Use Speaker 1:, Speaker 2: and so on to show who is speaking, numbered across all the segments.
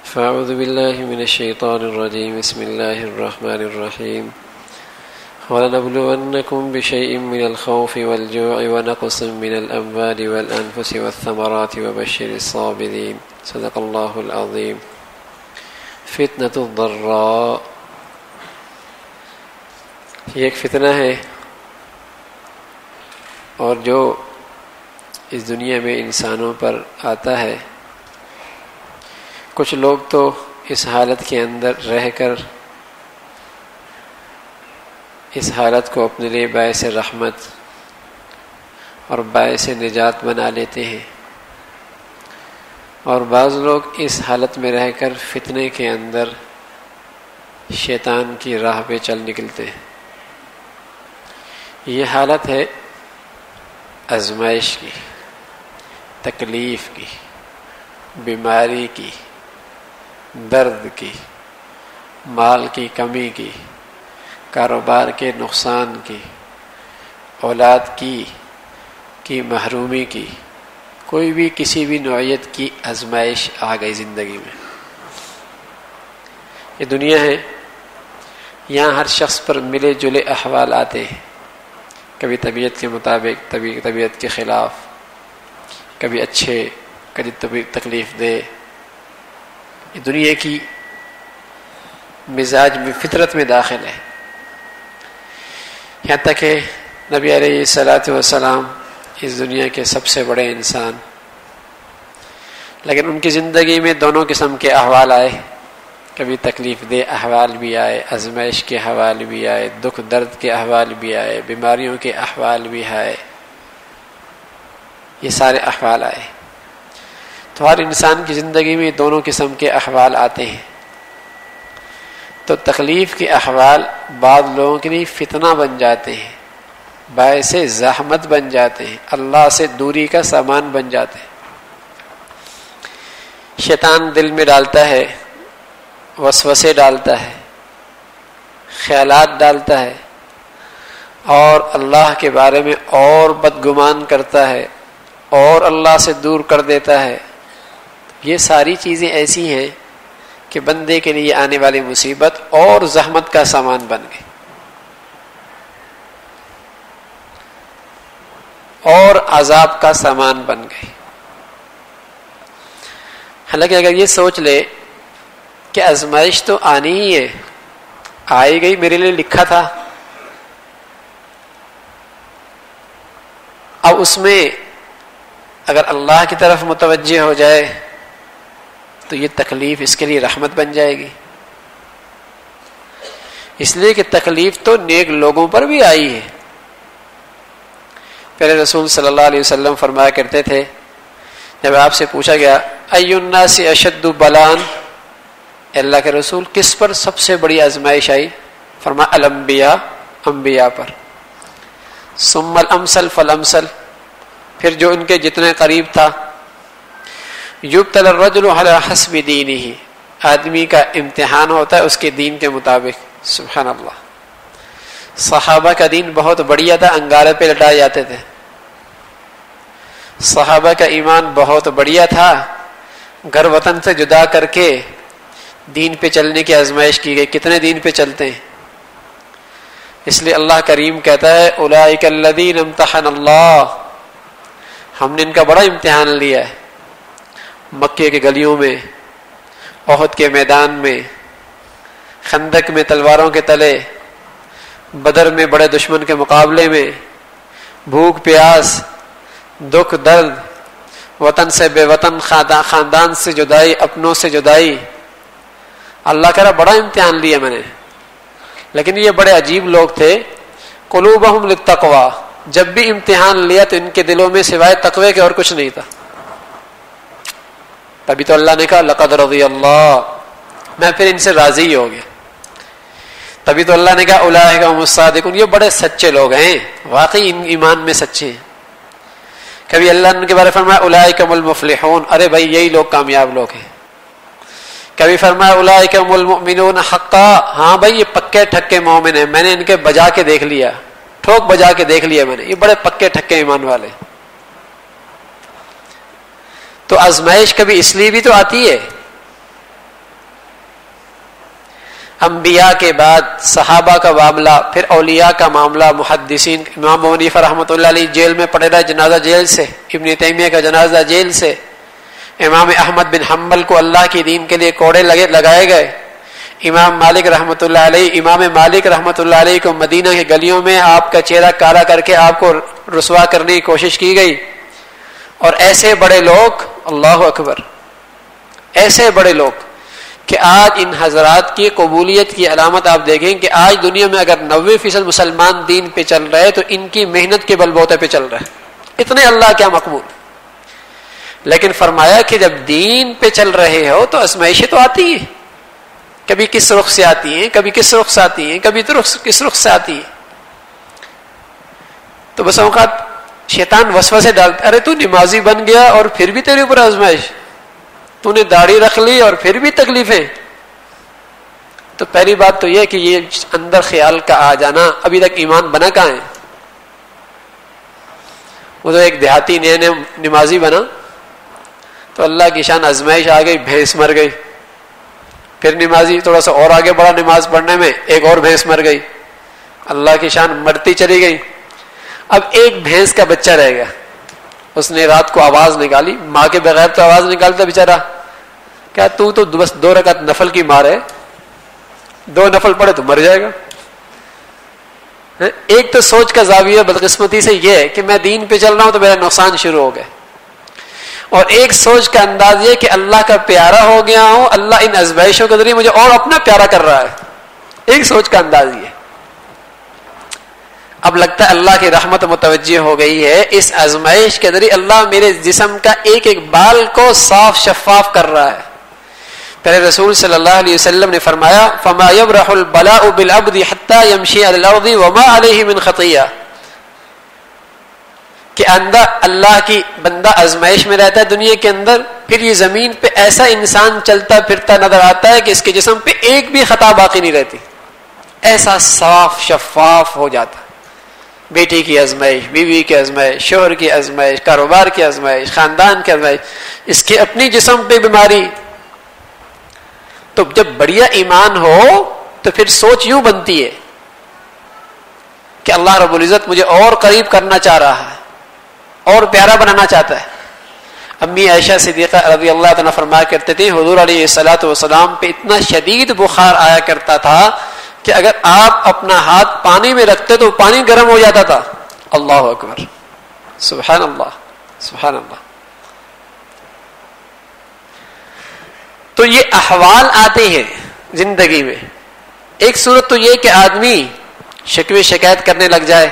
Speaker 1: فاعوذ باللہ من الشیطان الرجیم بسم اللہ الرحمن الرحیم وَلَنَبْلُوَنَّكُمْ بِشَيْءٍ مِّنَ الْخَوْفِ وَالْجُوعِ وَنَقْصٍ مِّنَ الْأَمْوَالِ وَالْأَنفُسِ وَالثَّمَرَاتِ وَبَشِّرِ الصَّابِرِينَ صدق اللہ العظیم۔ فتنۃ الضراء، یہ ایک فتنہ ہے اور جو اس دنیا میں انسانوں پر آتا ہے۔ کچھ لوگ تو اس حالت کے اندر رہ کر اس حالت کو اپنے لیے باعث رحمت اور باعث نجات بنا لیتے ہیں، اور بعض لوگ اس حالت میں رہ کر فتنے کے اندر شیطان کی راہ پہ چل نکلتے ہیں۔ یہ حالت ہے آزمائش کی، تکلیف کی، بیماری کی، درد کی، مال کی کمی کی، کاروبار کے نقصان کی، اولاد کی محرومی کی، کوئی بھی کسی بھی نوعیت کی آزمائش آ گئی زندگی میں۔ یہ دنیا ہے، یہاں ہر شخص پر ملے جلے احوال آتے ہیں، کبھی طبیعت کے مطابق، طبیعت کے خلاف، کبھی اچھے، کبھی تکلیف دہ۔ یہ دنیا کی مزاج میں، فطرت میں داخل ہے۔ یہاں تک کہ نبی علیہ الصلاۃ والسلام اس دنیا کے سب سے بڑے انسان، لیکن ان کی زندگی میں دونوں قسم کے احوال آئے، کبھی تکلیف دہ احوال بھی آئے، آزمائش کے احوال بھی آئے، دکھ درد کے احوال بھی آئے، بیماریوں کے احوال بھی آئے، یہ سارے احوال آئے۔ تو ہر انسان کی زندگی میں دونوں قسم کے احوال آتے ہیں۔ تو تکلیف کے احوال بعض لوگوں کے لیے فتنہ بن جاتے ہیں، باعث زحمت بن جاتے ہیں، اللہ سے دوری کا سامان بن جاتے ہیں۔ شیطان دل میں ڈالتا ہے، وسوسے ڈالتا ہے، خیالات ڈالتا ہے، اور اللہ کے بارے میں اور بدگمان کرتا ہے اور اللہ سے دور کر دیتا ہے۔ یہ ساری چیزیں ایسی ہیں کہ بندے کے لیے آنے والی مصیبت اور زحمت کا سامان بن گئی، اور عذاب کا سامان بن گئی۔ حالانکہ اگر یہ سوچ لے کہ آزمائش تو آنی ہی ہے، آئی گئی، میرے لیے لکھا تھا، اب اس میں اگر اللہ کی طرف متوجہ ہو جائے تو یہ تکلیف اس کے لیے رحمت بن جائے گی۔ اس لیے کہ تکلیف تو نیک لوگوں پر بھی آئی ہے۔ پہلے رسول صلی اللہ علیہ وسلم فرمایا کرتے تھے، جب آپ سے پوچھا گیا ای الناس اشد بلاء، اللہ کے رسول کس پر سب سے بڑی آزمائش آئی؟ فرمایا الانبیاء، انبیاء پر، ثم الامثل فالامثل، پھر جو ان کے جتنے قریب تھا۔ یبتلی الرجل علی حسب دینہ، آدمی کا امتحان ہوتا ہے اس کے دین کے مطابق۔ سبحان اللہ، صحابہ کا دین بہت بڑھیا تھا، انگارے پہ لٹائے جاتے تھے۔ صحابہ کا ایمان بہت بڑھیا تھا، گھر وطن سے جدا کر کے دین پہ چلنے کی آزمائش کی گئی۔ کتنے دین پہ چلتے ہیں؟ اس لیے اللہ کریم کہتا ہے اولئک الذین امتحن اللہ، ہم نے ان کا بڑا امتحان لیا ہے۔ مکے کے گلیوں میں، احد کے میدان میں، خندق میں تلواروں کے تلے، بدر میں بڑے دشمن کے مقابلے میں، بھوک پیاس، دکھ درد، وطن سے بے وطن، خاندان سے جدائی، اپنوں سے جدائی، اللہ کہہ رہا بڑا امتحان لیا میں نے۔ لیکن یہ بڑے عجیب لوگ تھے، قلوبہم للتقوی، جب بھی امتحان لیا تو ان کے دلوں میں سوائے تقوی کے اور کچھ نہیں تھا۔ تبھی تو اللہ نے کہا لقد رضی اللہ، میں پھر ان سے راضی ہو گیا۔ تبھی تو اللہ نے کہا اولئک هم الصادقون، یہ بڑے سچے لوگ ہیں، واقعی ان ایمان میں سچے ہیں۔ کبھی اللہ نے ان کے بارے میں فرمایا اولئک هم المفلحون، ارے بھائی یہی لوگ کامیاب لوگ ہیں۔ کبھی فرمایا اولئک هم المؤمنون حقا، ہاں بھائی یہ پکے ٹھکے مومن ہیں، میں نے ان کے بجا کے دیکھ لیا، ٹھوک بجا کے دیکھ لیا میں نے، یہ بڑے پکے ٹھکے ایمان والے۔ تو آزمائش کبھی اس لیے بھی تو آتی ہے انبیاء کے بعد صحابہ کا معاملہ، پھر اولیاء کا معاملہ، محدثین، امام ابو حنیفہ رحمۃ اللہ علیہ جیل میں پڑے رہے، جنازہ جیل سے، ابن تیمیہ کا جنازہ جیل سے، امام احمد بن حنبل کو اللہ کی دین کے لیے کوڑے لگائے گئے، امام مالک رحمۃ اللہ علیہ، امام مالک رحمۃ اللہ علیہ کو مدینہ کی گلیوں میں آپ کا چہرہ کالا کر کے آپ کو رسوا کرنے کی کوشش کی گئی، اور ایسے بڑے لوگ، اللہ اکبر، ایسے بڑے لوگ کہ آج ان حضرات کی قبولیت کی علامت آپ دیکھیں کہ آج دنیا میں اگر 90% مسلمان دین پہ چل رہے تو ان کی محنت کے بل بوتے پہ چل رہے، اتنے اللہ کیا مقبول۔ لیکن فرمایا کہ جب دین پہ چل رہے ہو تو آزمائشیں تو آتی ہیں، کبھی کس رخ سے آتی ہیں، کبھی کس رخ سے آتی ہیں، کبھی کس رخ سے آتی ہیں۔ تو بس اوقات شیطان وسوسے ڈالتا، ارے تو نمازی بن گیا اور پھر بھی تیرے اوپر آزمائش، تو نے داڑھی رکھ لی اور پھر بھی تکلیفیں۔ تو پہلی بات تو یہ کہ یہ اندر خیال کا آ جانا، ابھی تک ایمان بنا کہاں ہے؟ وہ تو ایک دیہاتی نئے نمازی بنا تو اللہ کی شان آزمائش آ گئی، بھینس مر گئی، پھر نمازی تھوڑا سا اور آگے بڑھا نماز پڑھنے میں، ایک اور بھینس مر گئی، اللہ کی شان مرتی چلی گئی۔ اب ایک بھینس کا بچہ رہ گیا، اس نے رات کو آواز نکالی، ماں کے بغیر تو آواز نکالتا بیچارہ، کیا تو بس 2 رکعت نفل کی مار ہے، 2 نفل پڑھے تو مر جائے گا۔ ایک تو سوچ کا زاویہ بدقسمتی سے یہ ہے کہ میں دین پہ چل رہا ہوں تو میرا نقصان شروع ہو گئے، اور ایک سوچ کا انداز یہ کہ اللہ کا پیارا ہو گیا ہوں، اللہ ان ازمائشوں کے ذریعے مجھے اور اپنا پیارا کر رہا ہے، ایک سوچ کا انداز یہ۔ اب لگتا ہے اللہ کی رحمت متوجہ ہو گئی ہے، اس آزمائش کے ذریعے اللہ میرے جسم کا ایک ایک بال کو صاف شفاف کر رہا ہے۔ پہلے رسول صلی اللہ علیہ وسلم نے فرمایا فما يبرح البلاء بالعبد حتى يمشي على الارض وما عليه من خطیہ، کہ اندر اللہ کی بندہ آزمائش میں رہتا ہے دنیا کے اندر، پھر یہ زمین پہ ایسا انسان چلتا پھرتا نظر آتا ہے کہ اس کے جسم پہ ایک بھی خطا باقی نہیں رہتی، ایسا صاف شفاف ہو جاتا ہے۔ بیٹی کی آزمائش، بیوی کی آزمائش، شوہر کی آزمائش، کاروبار کی آزمائش، خاندان کی آزمائش، اس کے اپنی جسم پہ بیماری۔ تو جب بڑھیا ایمان ہو تو پھر سوچ یوں بنتی ہے کہ اللہ رب العزت مجھے اور قریب کرنا چاہ رہا ہے، اور پیارا بنانا چاہتا ہے۔ امی عائشہ صدیقہ رضی اللہ عنہا فرمایا کرتے تھے حضور علیہ الصلوۃ والسلام پہ اتنا شدید بخار آیا کرتا تھا کہ اگر آپ اپنا ہاتھ پانی میں رکھتے تو پانی گرم ہو جاتا تھا۔ اللہ اکبر، سبحان اللہ، سبحان اللہ۔ تو یہ احوال آتے ہیں زندگی میں۔ ایک صورت تو یہ کہ آدمی شکوے شکایت کرنے لگ جائے،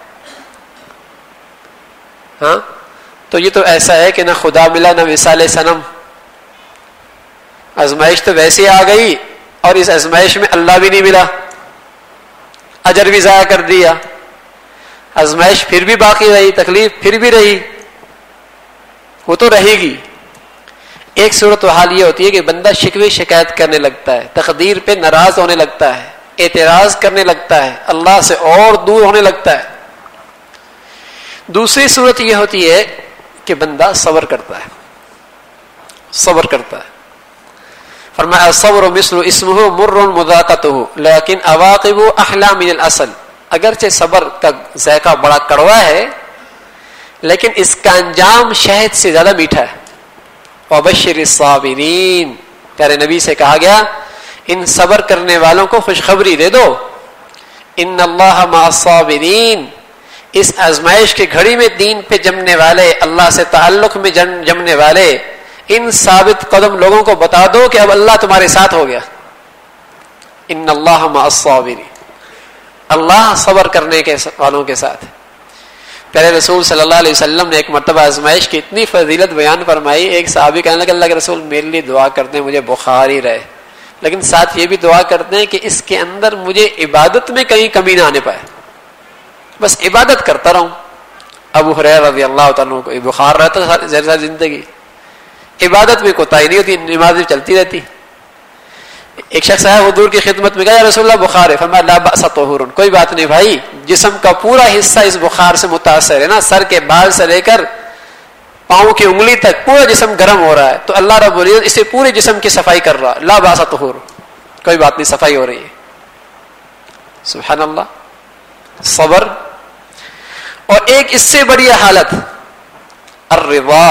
Speaker 1: ہاں تو یہ تو ایسا ہے کہ نہ خدا ملا نہ مثال صنم، آزمائش تو ویسے آ گئی اور اس آزمائش میں اللہ بھی نہیں ملا، اجر بھی ضائع کر دیا، آزمائش پھر بھی باقی رہی، تکلیف پھر بھی رہی، وہ تو رہے گی۔ ایک صورت و حال یہ ہوتی ہے کہ بندہ شکوے شکایت کرنے لگتا ہے، تقدیر پہ ناراض ہونے لگتا ہے، اعتراض کرنے لگتا ہے، اللہ سے اور دور ہونے لگتا ہے۔ دوسری صورت یہ ہوتی ہے کہ بندہ صبر کرتا ہے، صبر کرتا ہے۔ فرمایا الصبر مثل اسمه مر مذاقته لیکن عواقبه احلی من الاصل، اگرچہ صبر کا ذائقہ بڑا کڑوا ہے لیکن اس کا انجام شہد سے زیادہ میٹھا ہے۔ وبشر الصابرین، پیارے نبی سے کہا گیا ان صبر کرنے والوں کو خوشخبری دے دو، ان اللہ مع الصابرین، اس آزمائش کی گھڑی میں دین پہ جمنے والے، اللہ سے تعلق میں جمنے والے ان ثابت قدم لوگوں کو بتا دو کہ اب اللہ تمہارے ساتھ ہو گیا۔ ان اللہ مع الصابرین، اللہ صبر کرنے کے والوں کے ساتھ۔ پہلے رسول صلی اللہ علیہ وسلم نے ایک مرتبہ آزمائش کی اتنی فضیلت بیان فرمائی، ایک صحابی کہنے لگا اللہ کے رسول میرے لیے دعا کرتے ہیں مجھے بخار ہی رہے، لیکن ساتھ یہ بھی دعا کرتے ہیں کہ اس کے اندر مجھے عبادت میں کہیں کمی نہ آنے پائے، بس عبادت کرتا رہوں۔ ابو ہریرہ رضی اللہ تعالیٰ کو بخار رہتا ہے ساری زندگی، عبادت میں کوتاہی نہیں ہوتی، نماز بھی چلتی رہتی۔ ایک شخص آیا حضور کی خدمت میں کہا یا رسول اللہ بخار ہے، فرمایا لا بأس طہور، کوئی بات نہیں بھائی، جسم کا پورا حصہ اس بخار سے متاثر ہے نا، سر کے بال سے لے کر پاؤں کی انگلی تک پورا جسم گرم ہو رہا ہے، تو اللہ رب العزت اسے پورے جسم کی صفائی کر رہا، لا بأس طہور، کوئی بات نہیں صفائی ہو رہی ہے۔ سبحان اللہ. صبر. اور ایک اس سے بڑی حالت الرضا،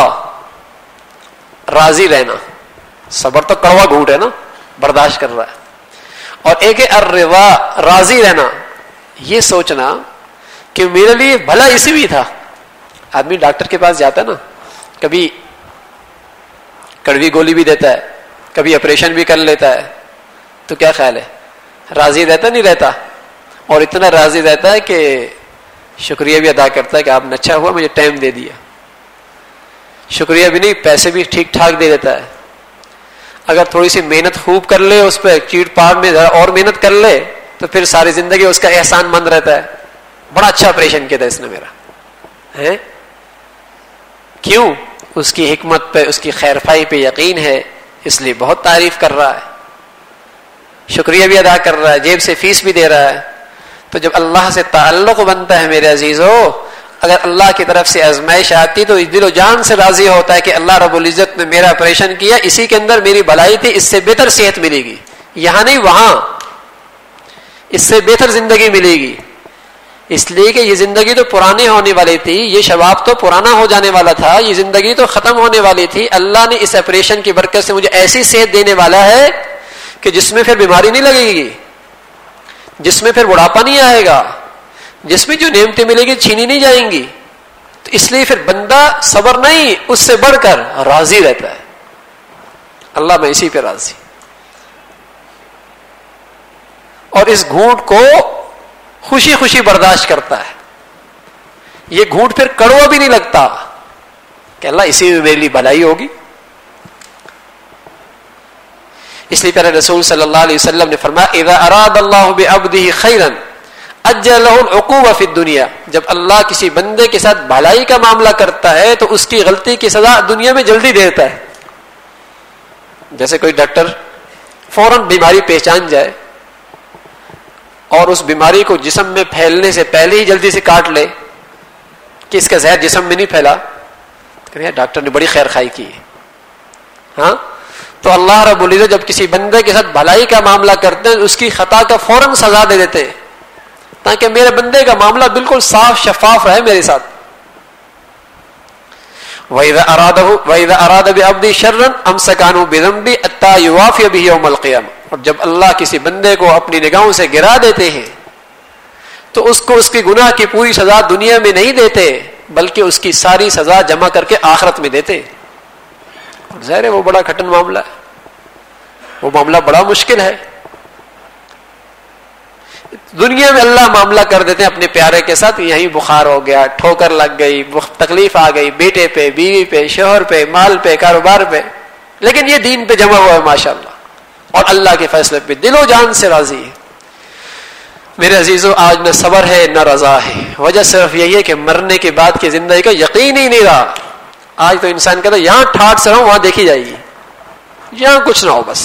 Speaker 1: راضی رہنا. صبر تو کڑوا گھونٹ ہے نا، برداشت کر رہا ہے. اور ایک ہے الرضا، راضی رہنا. یہ سوچنا کہ میرے لیے بھلا اسی بھی تھا. آدمی ڈاکٹر کے پاس جاتا ہے نا، کبھی کڑوی گولی بھی دیتا ہے، کبھی آپریشن بھی کر لیتا ہے، تو کیا خیال ہے راضی رہتا نہیں رہتا؟ اور اتنا راضی رہتا ہے کہ شکریہ بھی ادا کرتا ہے کہ آپ نے اچھا ہوا مجھے ٹائم دے دیا. شکریہ بھی نہیں، پیسے بھی ٹھیک ٹھاک دے دیتا ہے. اگر تھوڑی سی محنت خوب کر لے، اس پہ چیٹ پاڑ میں اور محنت کر لے، تو پھر ساری زندگی اس کا احسان مند رہتا ہے. بڑا اچھا آپریشن کیا تھا اس نے میرا ہے. کیوں؟ اس کی حکمت پہ، اس کی خیر خواہی پہ یقین ہے، اس لیے بہت تعریف کر رہا ہے، شکریہ بھی ادا کر رہا ہے، جیب سے فیس بھی دے رہا ہے. تو جب اللہ سے تعلق بنتا ہے میرے عزیزو، اگر اللہ کی طرف سے آزمائش آتی تو دل و جان سے راضی ہوتا ہے کہ اللہ رب العزت نے میرا آپریشن کیا، اسی کے اندر میری بھلائی تھی، اس سے بہتر صحت ملے گی، یہاں نہیں وہاں، اس سے بہتر زندگی ملے گی. اس لیے کہ یہ زندگی تو پرانی ہونے والی تھی، یہ شباب تو پرانا ہو جانے والا تھا، یہ زندگی تو ختم ہونے والی تھی. اللہ نے اس آپریشن کی برکت سے مجھے ایسی صحت دینے والا ہے کہ جس میں پھر بیماری نہیں لگے گی، جس میں پھر بڑھاپا نہیں آئے گا، جس میں جو نعمتیں ملے گی چھینی نہیں جائیں گی. تو اس لیے پھر بندہ صبر نہیں، اس سے بڑھ کر راضی رہتا ہے. اللہ میں اسی پہ راضی. اور اس گھونٹ کو خوشی خوشی برداشت کرتا ہے. یہ گھونٹ پھر کڑوا بھی نہیں لگتا کہ اللہ اسی میں میرے لیے بھلائی ہوگی. اس لیے پیارے رسول صلی اللہ علیہ وسلم نے فرمایا اذا اراد اللہ بعبده خیرا اجل له العقوبہ فی الدنیا. جب اللہ کسی بندے کے ساتھ بھلائی کا معاملہ کرتا ہے تو اس کی غلطی کی سزا دنیا میں جلدی دیتا ہے. جیسے کوئی ڈاکٹر فوراً بیماری پہچان جائے اور اس بیماری کو جسم میں پھیلنے سے پہلے ہی جلدی سے کاٹ لے کہ اس کا زہر جسم میں نہیں پھیلا، کہ ڈاکٹر نے بڑی خیر خواہی کی ہے. ہاں، تو اللہ رب العزت جب کسی بندے کے ساتھ بھلائی کا معاملہ کرتے ہیں اس کی خطا کا فوراً سزا دے دیتے ہیں تاکہ میرے بندے کا معاملہ بالکل صاف شفاف رہے میرے ساتھ. وَإِذَا أَرَادَ بِعَبْدِهِ شَرًّا أَمْسَكَ بِذَنبِهِ حَتَّى يُوَافِيَ بِهِ يَوْمَ الْقِيَامَةِ. اور جب اللہ کسی بندے کو اپنی نگاہوں سے گرا دیتے ہیں تو اس کو اس کی گناہ کی پوری سزا دنیا میں نہیں دیتے بلکہ اس کی ساری سزا جمع کر کے آخرت میں دیتے. ظاہر ہے وہ بڑا کٹن معاملہ ہے، وہ معاملہ بڑا مشکل ہے. دنیا میں اللہ معاملہ کر دیتے ہیں اپنے پیارے کے ساتھ، یہیں بخار ہو گیا، ٹھوکر لگ گئی، تکلیف آ گئی، بیٹے پہ، بیوی پہ، شوہر پہ، مال پہ، کاروبار پہ، لیکن یہ دین پہ جمع ہوا ہے ماشاءاللہ، اور اللہ کے فیصلے پہ دل و جان سے راضی ہے. میرے عزیزو، آج نہ صبر ہے نہ رضا ہے. وجہ صرف یہی ہے کہ مرنے کے بعد کی زندگی کا یقین ہی نہیں رہا. آج تو انسان کہتا ہے یہاں ٹھاٹ سے رہوں وہاں دیکھی جائے گی، یہاں کچھ نہ ہو بس.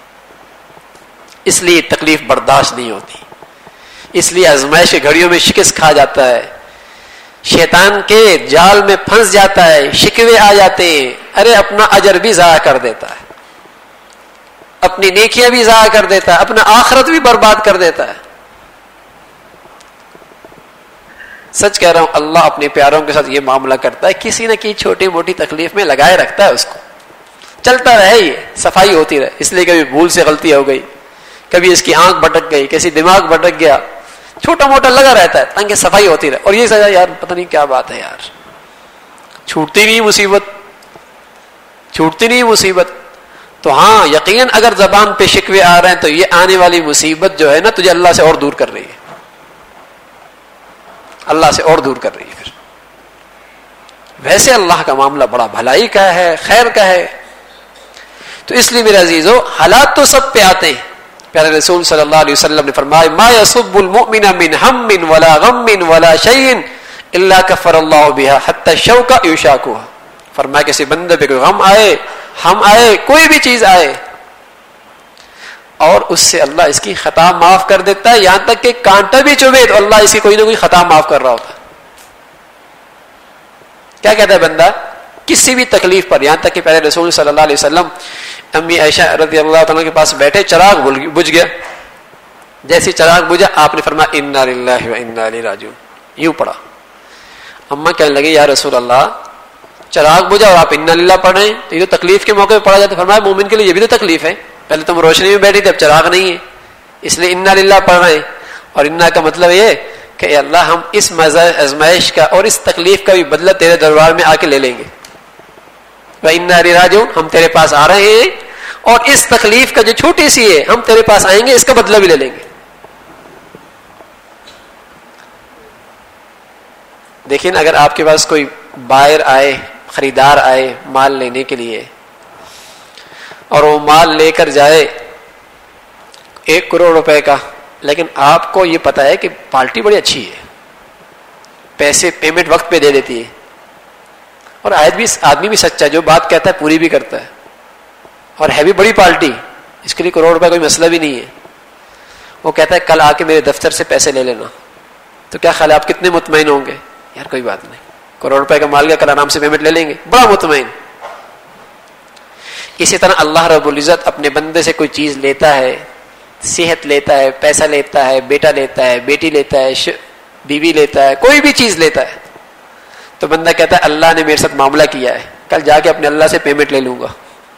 Speaker 1: اس لیے تکلیف برداشت نہیں ہوتی، اس لیے آزمائش کی گھڑیوں میں شکست کھا جاتا ہے، شیطان کے جال میں پھنس جاتا ہے، شکوے آ جاتے ہیں. ارے اپنا اجر بھی ضائع کر دیتا ہے، اپنی نیکیاں بھی ضائع کر دیتا ہے، اپنا آخرت بھی برباد کر دیتا ہے. سچ کہہ رہا ہوں، اللہ اپنے پیاروں کے ساتھ یہ معاملہ کرتا ہے، کسی نہ کسی چھوٹی موٹی تکلیف میں لگائے رکھتا ہے اس کو، چلتا رہے، یہ صفائی ہوتی رہے. اس لیے کبھی بھول سے غلطی ہو گئی، کبھی اس کی آنکھ بھٹک گئی، کسی دماغ بھٹک گیا، چھوٹا موٹا لگا رہتا ہے تاکہ صفائی ہوتی رہے. اور یہ سزا یار پتہ نہیں کیا بات ہے یار، چھوٹتی نہیں مصیبت، چھوٹتی نہیں مصیبت. تو ہاں یقیناً اگر زبان پہ شکوے آ رہے ہیں تو یہ آنے والی مصیبت جو ہے نا تجھے اللہ سے اور دور کر رہی ہے، اللہ سے اور دور کر رہی ہے. پھر ویسے اللہ کا معاملہ بڑا بھلائی کا ہے، خیر کا ہے. تو اس لیے میرے عزیزو، حالات تو سب پہ آتے ہیں. پیارے رسول صلی اللہ علیہ وسلم نے فرمایا ما يصب المؤمن من هم ولا غم ولا شيء الا كفر الله بها حتى الشوكة يشاكها. فرمایا کسی بندے پہ کوئی غم آئے، ہم آئے، کوئی بھی چیز آئے اور اس سے اللہ اس کی خطا معاف کر دیتا ہے، یہاں تک کہ کانٹا بھی چبھے تو اللہ اس کی کوئی نہ کوئی خطا معاف کر رہا ہوتا ہے. کیا کہتا ہے بندہ کسی بھی تکلیف پر، یہاں تک کہ پہلے رسول صلی اللہ علیہ وسلم امی عائشہ رضی اللہ تعالیٰ کے پاس بیٹھے، چراغ بجھ گیا، جیسے چراغ بجھا آپ نے فرمایا انا للہ و انا الیہ راجعون، یوں پڑھا. اماں کہنے لگے یا رسول اللہ چراغ بجھا اور آپ انا للہ پڑھ رہے ہیں، تو یہ تو تکلیف کے موقع پہ پڑھا جاتا. فرمایا مومن کے لیے یہ بھی تو تکلیف ہے، پہلے تم روشنی میں بیٹھی تھے اب چراغ نہیں ہے، اس لیے انا للہ پڑھ رہے ہیں. اور انا کا مطلب یہ کہ اے اللہ ہم اس آزمائش کا اور اس تکلیف کا بھی بدلہ تیرے دربار میں آ کے لے لیں گے. وَإِنَّا إِلَيْهِ رَاجِعُونَ، ہم تیرے پاس آ رہے ہیں اور اس تکلیف کا جو چھوٹی سی ہے ہم تیرے پاس آئیں گے، اس کا بدلہ بھی لے لیں گے. دیکھیں اگر آپ کے پاس کوئی بائر آئے، خریدار آئے مال لینے کے لیے، اور وہ مال لے کر جائے 1 کروڑ روپے کا، لیکن آپ کو یہ پتا ہے کہ پارٹی بڑی اچھی ہے، پیسے پیمنٹ وقت پہ دے دیتی ہے، اور آدمی بھی سچا، جو بات کہتا ہے پوری بھی کرتا ہے، اور ہے بھی بڑی پارٹی، اس کے لیے کروڑ روپے کوئی مسئلہ بھی نہیں ہے. وہ کہتا ہے کل آ کے میرے دفتر سے پیسے لے لینا. تو کیا خیال ہے آپ کتنے مطمئن ہوں گے؟ یار کوئی بات نہیں، کروڑ روپے کا مال گیا، کل آرام سے پیمنٹ لے لیں گے، بڑا مطمئن. اسی طرح اللہ رب العزت اپنے بندے سے کوئی چیز لیتا ہے، صحت لیتا ہے، پیسہ لیتا ہے، بیٹا لیتا ہے، بیٹی لیتا ہے، بیوی لیتا ہے، کوئی بھی چیز لیتا ہے، تو بندہ کہتا ہے اللہ نے میرے ساتھ معاملہ کیا ہے، کل جا کے اپنے اللہ سے پیمنٹ لے لوں گا،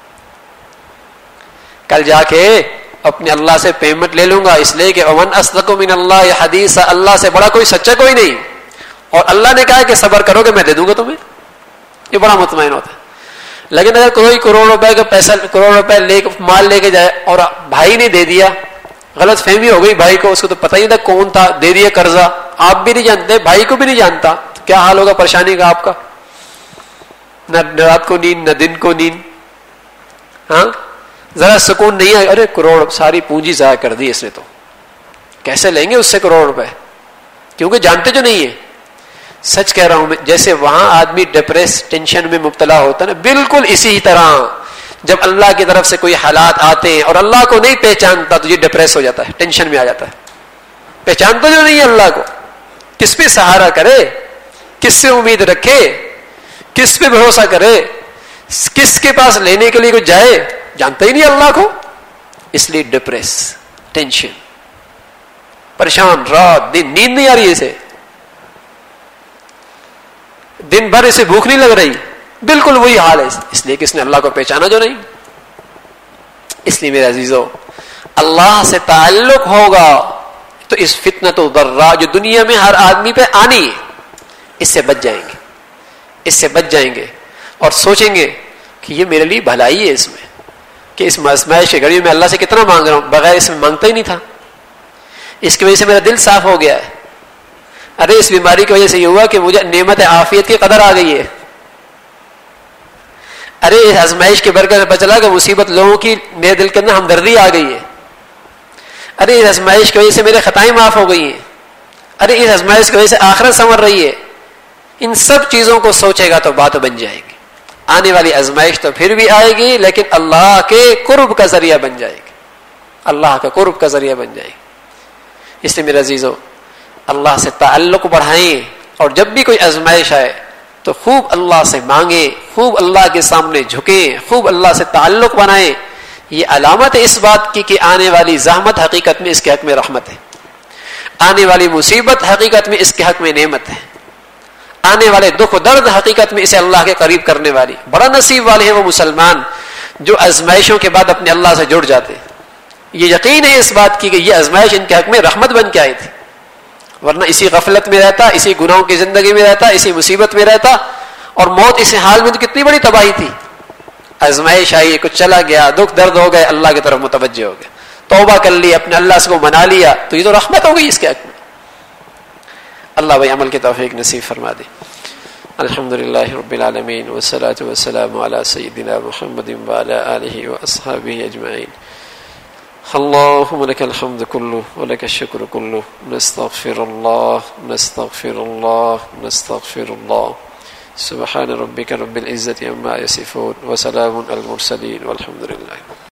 Speaker 1: کل جا کے اپنے اللہ سے پیمنٹ لے لوں گا، اس لیے کہ ومن اصدق من اللہ حدیثا، اللہ سے بڑا کوئی سچا کوئی نہیں، اور اللہ نے کہا کہ صبر کرو گے میں دے دوں گا تمہیں، یہ بڑا مطمئن ہوتا ہے. لیکن اگر کوئی کروڑ روپے کا پیسہ، کروڑ روپے مال لے کے جائے اور بھائی نے دے دیا، غلط فہمی ہو گئی بھائی کو، اس کو تو پتہ ہی نہیں تھا کون تھا، دے دیا قرضہ، آپ بھی نہیں جانتے، بھائی کو بھی نہیں جانتا، تو کیا حال ہوگا پریشانی کا آپ کا؟ نہ رات کو نیند، نہ دن کو نیند، ہاں ذرا سکون نہیں ہے. ارے کروڑ ساری پونجی ضائع کر دی اس نے، تو کیسے لیں گے اس سے کروڑ روپے؟ کیونکہ جانتے جو نہیں ہے. سچ کہہ رہا ہوں میں، جیسے وہاں آدمی ڈپریس ٹینشن میں مبتلا ہوتا ہے نا، بالکل اسی طرح جب اللہ کی طرف سے کوئی حالات آتے ہیں اور اللہ کو نہیں پہچانتا تو یہ ڈپریس ہو جاتا ہے، ٹینشن میں آ جاتا ہے. پہچانتا جو نہیں ہے اللہ کو، کس پہ سہارا کرے، کس سے امید رکھے، کس پہ بھروسہ کرے، کس کے پاس لینے کے لیے کوئی جائے، جانتا ہی نہیں اللہ کو، اس لیے ڈپریس، ٹینشن، پریشان، رات دن نیند نہیں آ رہی اسے، دن بھر اسے بھوک نہیں لگ رہی، بالکل وہی حال ہے، اس لیے کہ اس نے اللہ کو پہچانا جو نہیں. اس لیے میرے عزیزو، اللہ سے تعلق ہوگا تو اس فتنۃ الضراء جو دنیا میں ہر آدمی پہ آنی ہے، اس سے بچ جائیں گے، اس سے بچ جائیں گے، اور سوچیں گے کہ یہ میرے لیے بھلائی ہے اس میں، کہ اس آزمائش کی گھڑی میں اللہ سے کتنا مانگ رہا ہوں، بغیر اس میں مانگتا ہی نہیں تھا، اس کی وجہ سے میرا دل صاف ہو گیا ہے. ارے اس بیماری کی وجہ سے یہ ہوا کہ مجھے نعمت عافیت کی قدر آ گئی ہے. ارے اس آزمائش کی برکت سے پتہ چلا کہ مصیبت لوگوں کی میرے دل کے اندر ہمدردی آ گئی ہے. ارے اس آزمائش کی وجہ سے میرے خطائیں معاف ہو گئی ہیں. ارے اس آزمائش کی وجہ سے آخرت سنور رہی ہے. ان سب چیزوں کو سوچے گا تو بات بن جائے گی. آنے والی آزمائش تو پھر بھی آئے گی، لیکن اللہ کے قرب کا ذریعہ بن جائے گی، اللہ کا قرب کا ذریعہ بن جائے گی. اس لیے میرے عزیزو، اللہ سے تعلق بڑھائیں، اور جب بھی کوئی آزمائش آئے تو خوب اللہ سے مانگیں، خوب اللہ کے سامنے جھکیں، خوب اللہ سے تعلق بنائیں. یہ علامت ہے اس بات کی کہ آنے والی زحمت حقیقت میں اس کے حق میں رحمت ہے، آنے والی مصیبت حقیقت میں اس کے حق میں نعمت ہے، آنے والے دکھ و درد حقیقت میں اسے اللہ کے قریب کرنے والی. بڑا نصیب والے ہیں وہ مسلمان جو آزمائشوں کے بعد اپنے اللہ سے جڑ جاتے ہیں. یہ یقین ہے اس بات کی کہ یہ آزمائش ان کے حق میں رحمت بن کے آئی تھی، ورنہ اسی غفلت میں رہتا، اسی گناہوں کی زندگی میں رہتا، اسی مصیبت میں رہتا، اور موت اسی حال میں تو کتنی بڑی تباہی تھی. آزمائش آئی، کچھ چلا گیا، دکھ درد ہو گئے، اللہ کی طرف متوجہ ہو گئے، توبہ کر لی، اپنے اللہ سے کو منا لیا، تو یہ تو رحمت ہو گئی اس کے حق میں. اللہ بھائی عمل کی توفیق نصیب فرما دے. الحمدللہ رب العالمین والصلاة والسلام علی سیدنا محمد وعلی آلہ واصحابہ اجمعین. اللهم لك الحمد كله ولك الشكر كله، نستغفر الله نستغفر الله نستغفر الله. سبحان ربك رب العزة عما يصفون وسلام على المرسلين والحمد لله.